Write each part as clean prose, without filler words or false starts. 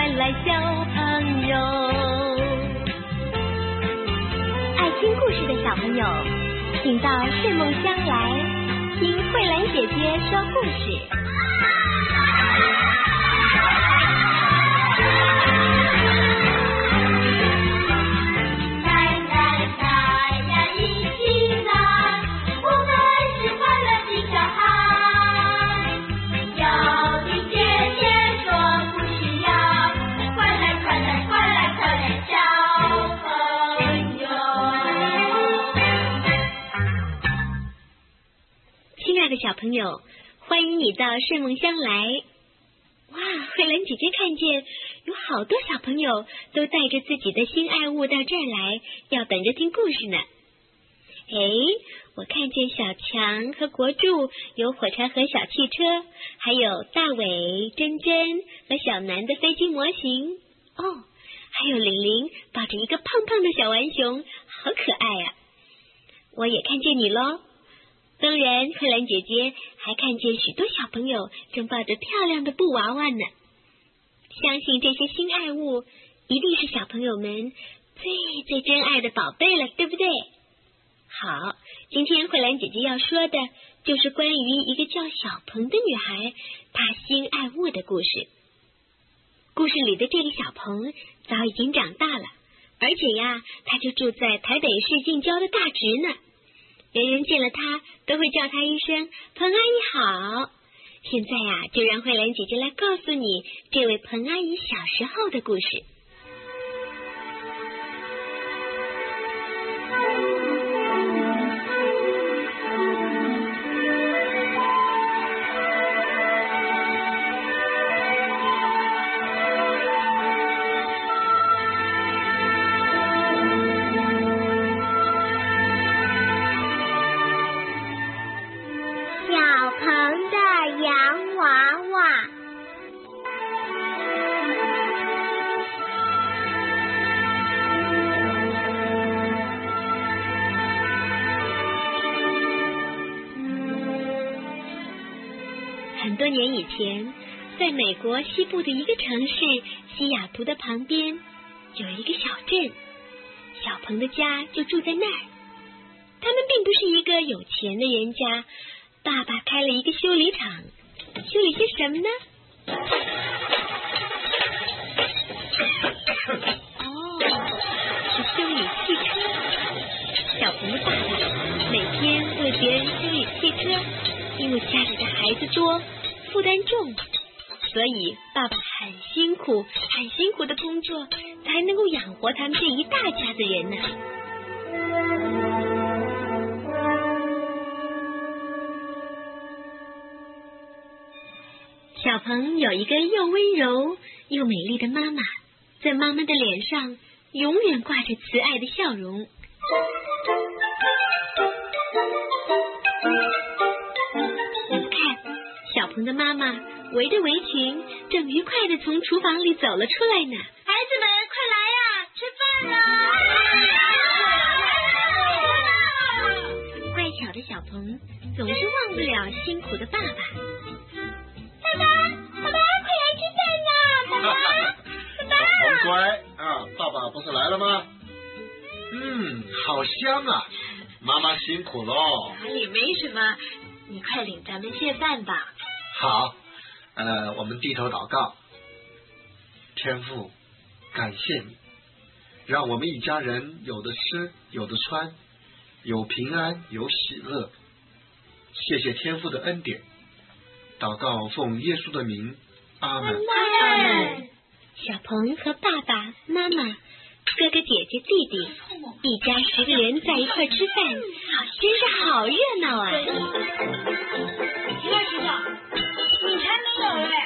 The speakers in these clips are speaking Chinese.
欢来小朋友。爱听故事的小朋友，请到睡梦乡来听慧兰姐姐说故事。小朋友，欢迎你到睡梦乡来。哇，慧兰姐姐看见有好多小朋友都带着自己的心爱物到这儿来，要等着听故事呢。我看见小强和国柱有火柴盒小汽车，还有大伟、珍珍和小南的飞机模型。还有玲玲抱着一个胖胖的小浣熊，好可爱啊。我也看见你咯。当然，慧兰姐姐还看见许多小朋友正抱着漂亮的布娃娃呢。相信这些新爱物一定是小朋友们最珍爱的宝贝了，对不对？好，今天慧兰姐姐要说的就是关于一个叫小鹏的女孩，她心爱物的故事。故事里的这个小鹏早已经长大了，而且呀，她就住在台北市近郊的大直呢。人人见了他都会叫他一声彭阿姨好。现在呀，就让慧兰姐姐来告诉你这位彭阿姨小时候的故事。很多年以前，在美国西部的一个城市西雅图的旁边，有一个小镇，小鹏的家就住在那儿。他们并不是一个有钱的人家，爸爸开了一个修理厂，修理些什么呢？是修理汽车。小鹏的爸爸每天为别人修理汽车，因为家里的孩子多，负担重，所以爸爸很辛苦的工作，才能够养活他们这一大家的人呢。小鹏有一个又温柔又美丽的妈妈，在妈妈的脸上永远挂着慈爱的笑容。小鹏的妈妈围着围裙，正愉快地从厨房里走了出来呢。 孩子们，快来呀，吃饭啦！乖巧的小鹏总是忘不了辛苦的爸爸。 爸爸，快来吃饭啦！爸爸， 小鹏乖啊，爸爸不是来了吗？好香啊！妈妈辛苦喽。 哪里没什么，你快领咱们谢饭吧。 好，我们低头祷告。天父，感谢你，让我们一家人有的吃，有的穿，有平安，有喜乐。谢谢天父的恩典，祷告奉耶稣的名，阿们。 阿们。小鹏和爸爸妈妈、哥哥姐姐弟弟一家10个人在一块吃饭，真是好热闹啊！ 知道，你才没有哎！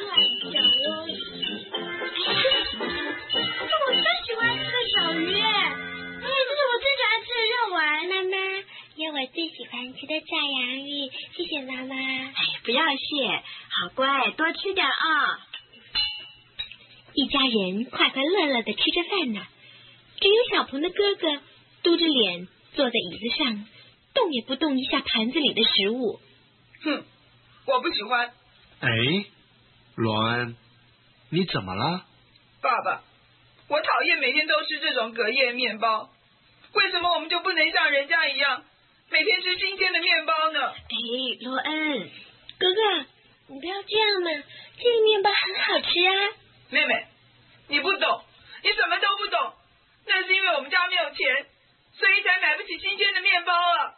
这我最喜欢吃的小鱼，这是我最喜欢吃的肉丸。 妈妈，有我最喜欢吃的炸洋芋，谢谢妈妈。 不要谢，好乖，多吃点啊！ 一家人快快乐乐的吃着饭呢，只有小鹏的哥哥嘟着脸坐在椅子上，动也不动一下盘子里的食物。 我不喜欢。 罗恩，你怎么了？ 爸爸，我讨厌每天都吃这种隔夜面包，为什么我们就不能像人家一样，每天吃新鲜的面包呢？ 罗恩，哥哥，你不要这样嘛，这个面包很好吃啊。 妹妹，你不懂，你什么都不懂，那是因为我们家没有钱，所以才买不起新鲜的面包啊！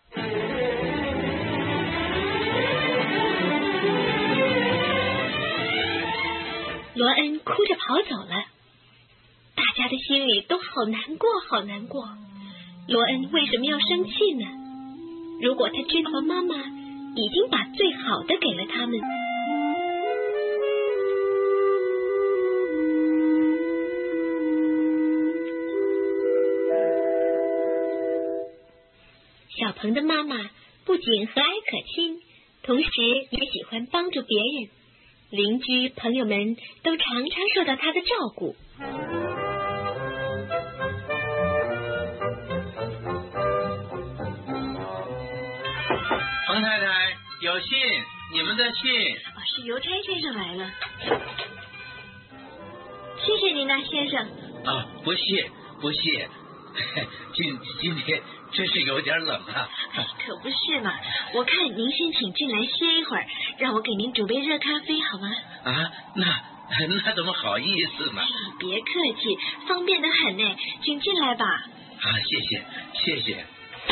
罗恩哭着跑走了，大家的心里都好难过，好难过。罗恩为什么要生气呢？如果他知道妈妈已经把最好的给了他们。小鹏的妈妈不仅和蔼可亲，同时也喜欢帮助别人，邻居朋友们都常常受到她的照顾。 彭太太，有信，你们的信。 是邮差先生来了。谢谢您啊，先生。 不谢不谢，今天真是有点冷啊。 可不是嘛，我看您先请进来歇一会儿，让我给您煮杯热咖啡好吗？ 那怎么好意思呢？ 别客气，方便得很呢，请进来吧。 谢谢。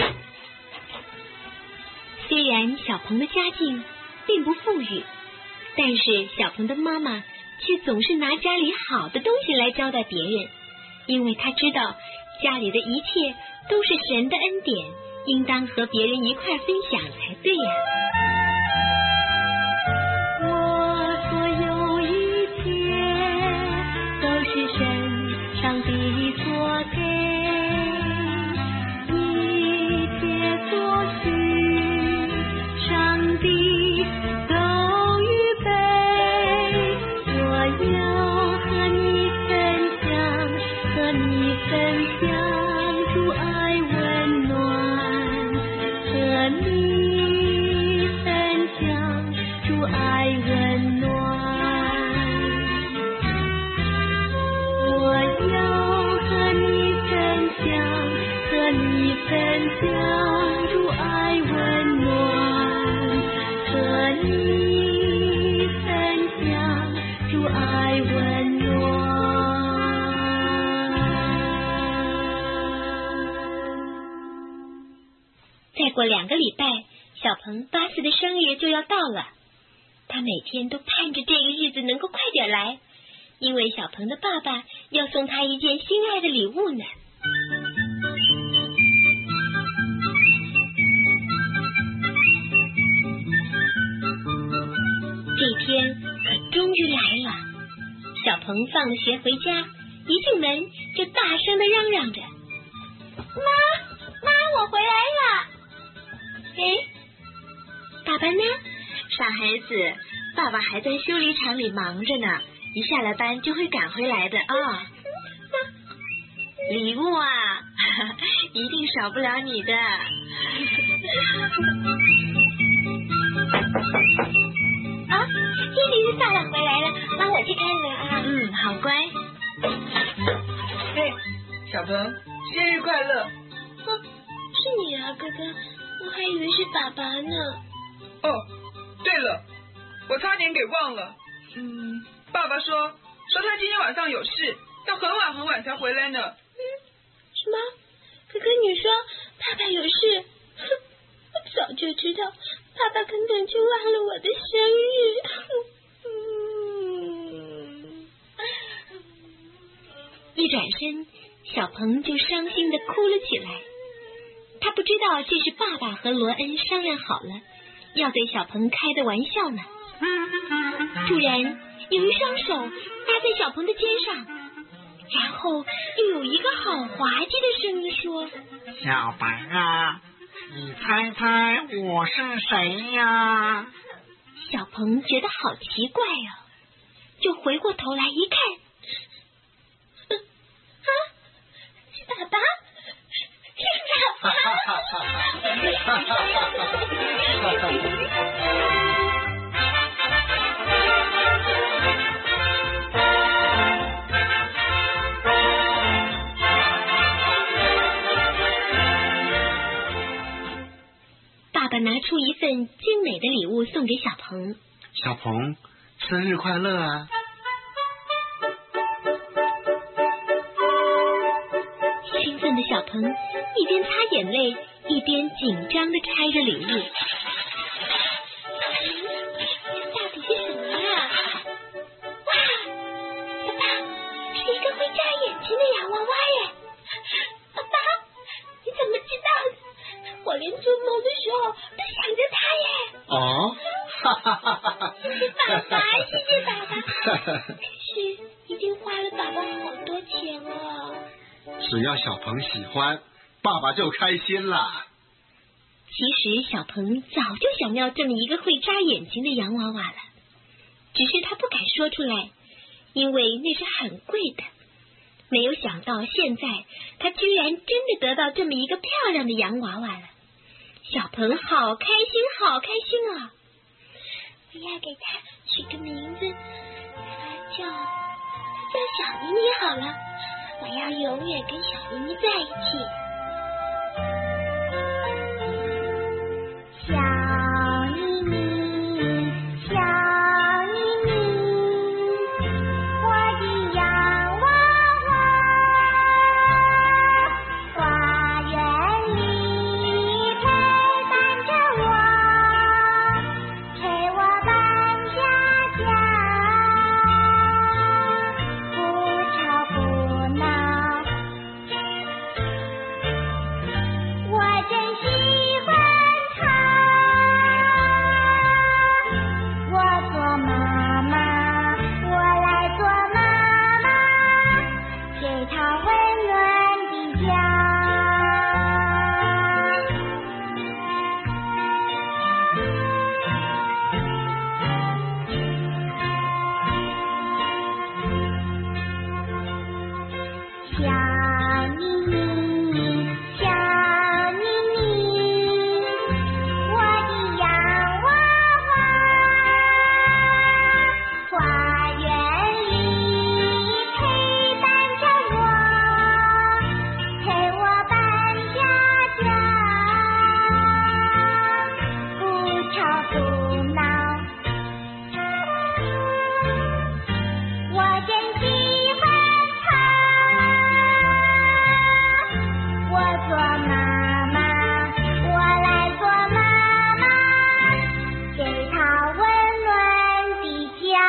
虽然小鹏的家境并不富裕，但是小鹏的妈妈却总是拿家里好的东西来招待别人，因为她知道家里的一切都是神的恩典，应当和别人一块分享才对呀。 我所有一切都是神上帝所给，一切所需上帝都预备，我要和你分享主爱温暖，和你分享主爱温暖，我要和你分享主爱温暖，和你分享主爱温暖。 再过2个礼拜，小鹏8岁的生日就要到了，他每天都盼着这个日子能够快点来，因为小鹏的爸爸要送他一件心爱的礼物呢。这天可终于来了，小鹏放了学回家，一进门就大声地嚷嚷着：妈，我回来了！爸爸呢？ 傻孩子，爸爸还在修理厂里忙着呢，一下了班就会赶回来的啊。礼物啊，一定少不了你的。 这里是爸爸回来了，妈，我去开门啊。 好乖。 嘿，小鹏，生日快乐！ 是你啊，哥哥，我还以为是爸爸呢。 对了，我差点给忘了。爸爸说他今天晚上有事，要很晚才回来呢。 什么？哥哥，你说爸爸有事？我早就知道，爸爸根本就忘了我的生日。一转身，小鹏就伤心地哭了起来。他不知道这是爸爸和罗恩商量好了，要对小鹏开的玩笑呢。突然有一双手搭在小鹏的肩上，然后又有一个好滑稽的声音说： 小白啊，你猜猜我是谁呀？ 小鹏觉得好奇怪啊，就回过头来一看，是爸爸，是爸爸。 份精美的礼物送给小鹏。 小鹏，生日快乐啊！ 兴奋的小鹏一边擦眼泪，一边紧张地拆着礼物。 到底是什么啊？哇，爸爸，是一个会眨眼睛的洋娃娃耶！爸爸，你怎么知道的？我连做梦的时候都想着他耶！ 哦，哈哈哈哈！ 谢谢爸爸，谢谢爸爸。可是一定花了爸爸好多钱哦。 只要小鹏喜欢，爸爸就开心啦。 其实小鹏早就想要这么一个会眨眼睛的洋娃娃了，只是他不敢说出来，因为那是很贵的。没有想到现在他居然真的得到这么一个漂亮的洋娃娃了，小鹏好开心好开心啊！ 我要给他取个名字，他叫小妮妮好了，我要永远跟小妮妮在一起。小妮妮，小妮妮，我的洋娃娃，花园里陪伴着我，陪我搬家家，不吵不闹，我真喜欢她。我做妈妈，我来做妈妈，给她温暖的家。小妮妮，小妮妮，我的洋娃娃，花园里陪伴着我，陪我搬家家，不吵不闹，我真喜欢她。我做妈妈，我来做妈妈，给她温暖的家。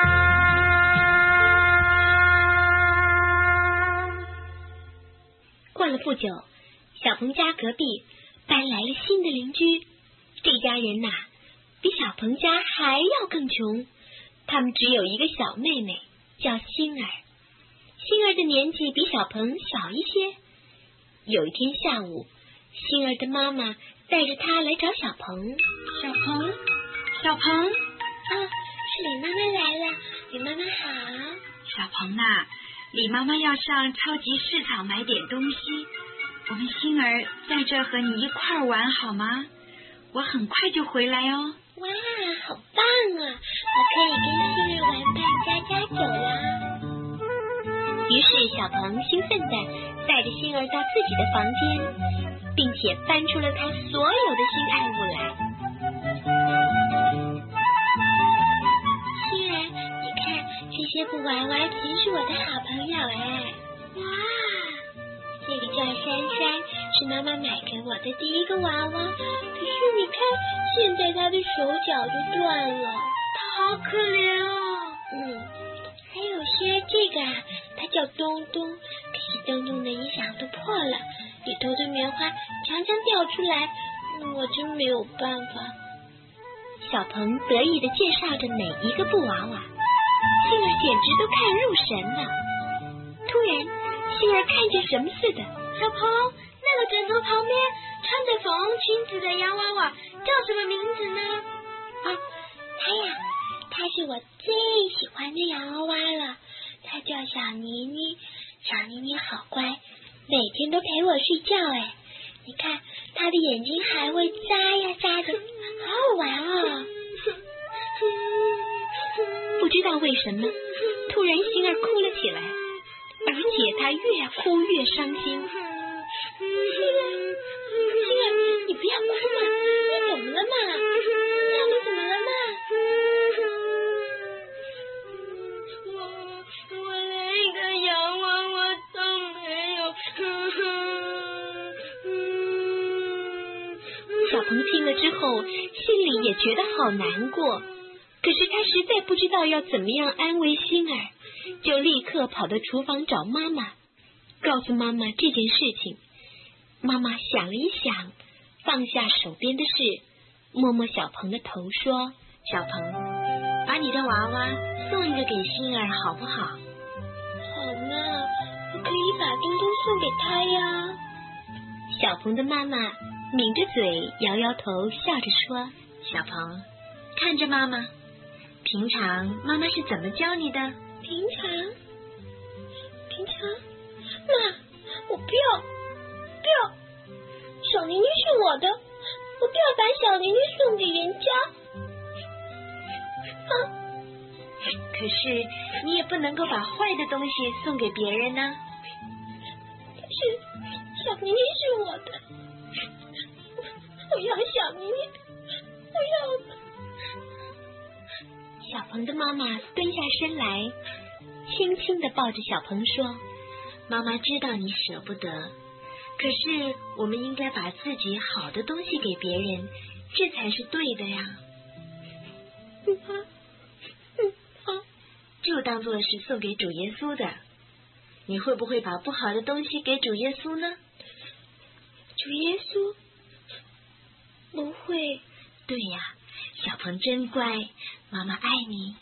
过了不久，小鹏家隔壁搬来了新的邻居，这家人呐，比小鹏家还要更穷，他们只有一个小妹妹，叫星儿。星儿的年纪比小鹏小一些。有一天下午，星儿的妈妈带着她来找小鹏。 小鹏，小鹏， 是李妈妈来了，李妈妈好。 小鹏呐，李妈妈要上超级市场买点东西，我们星儿在这和你一块儿玩好吗？我很快就回来哦。 哇，好棒啊！我可以跟星儿玩扮家家酒啦。 于是小鹏兴奋地带着星儿到自己的房间，并且搬出了他所有的新爱物来。 星儿，你看这些布娃娃真是我的好朋友哎！哇，这个叫珊珊，是妈妈买给我的第一个娃娃，可是你看现在她的手脚都断了，她好可怜哦。还有些这个啊，它叫东东，可是东东的衣裳都破了，里头的棉花常常掉出来，我真没有办法。 小鹏得意地介绍着每一个布娃娃，星儿简直都看入神了。突然，星儿看见什么似的， 小鹏，那个枕头旁边穿着粉红裙子的洋娃娃叫什么名字呢？它呀，它是我最喜欢的洋娃娃了，它叫小妮妮。小妮妮好乖，每天都陪我睡觉哎。你看她的眼睛还会眨呀眨的，好好玩哦。 不知道为什么，突然星儿哭了起来，而且她越哭越伤心。 星儿，你不要哭嘛，你怎么了嘛？ 心里也觉得好难过。可是他实在不知道要怎么样安慰星儿，就立刻跑到厨房找妈妈，告诉妈妈这件事情。妈妈想了一想，放下手边的事，摸摸小鹏的头说： 小鹏，把你的娃娃送一个给星儿好不好？ 好呢，我可以把东东送给他呀。 小鹏的妈妈抿着嘴摇摇头，笑着说： 小鹏，看着妈妈，平常妈妈是怎么教你的？ 平常，妈，我不要，小妮妮是我的，我不要把小妮妮送给人家。 可是你也不能够把坏的东西送给别人呢。 可是小妮妮是我的，我要小妮妮，我要。 小鹏的妈妈蹲下身来，轻轻地抱着小鹏说： 妈妈知道你舍不得，可是我们应该把自己好的东西给别人，这才是对的呀。就当作是送给主耶稣的。你会不会把不好的东西给主耶稣呢？ 主耶稣？不会。 对呀，小鹏真乖，妈妈爱你。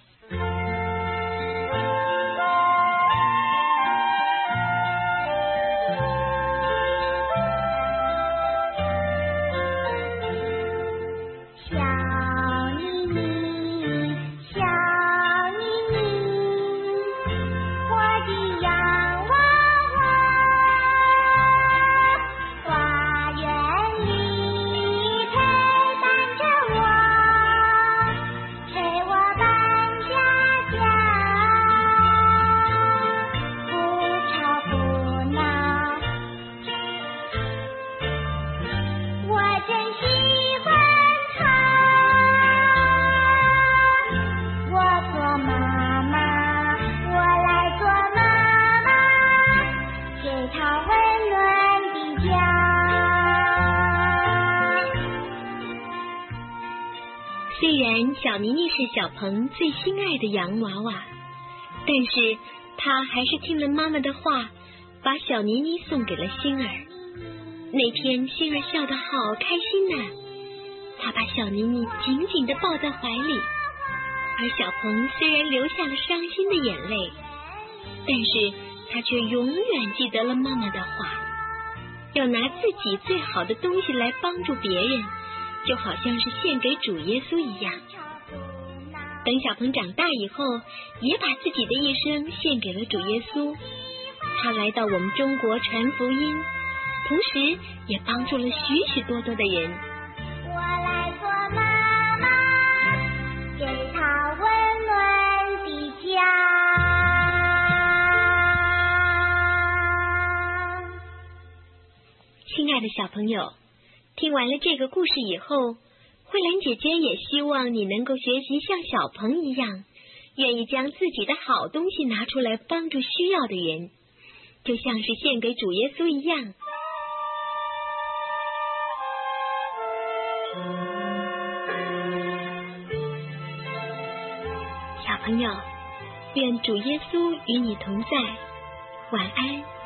虽然小妮妮是小鹏最心爱的洋娃娃，但是他还是听了妈妈的话，把小妮妮送给了星儿。那天星儿笑得好开心呢，他把小妮妮紧紧地抱在怀里，而小鹏虽然流下了伤心的眼泪，但是他却永远记得了妈妈的话，要拿自己最好的东西来帮助别人，就好像是献给主耶稣一样。等小鹏长大以后，也把自己的一生献给了主耶稣。他来到我们中国传福音，同时也帮助了许许多多的人。 我来做妈妈，给他温暖的家。 亲爱的小朋友，听完了这个故事以后，慧兰姐姐也希望你能够学习像小鹏一样，愿意将自己的好东西拿出来帮助需要的人，就像是献给主耶稣一样。小朋友，愿主耶稣与你同在，晚安。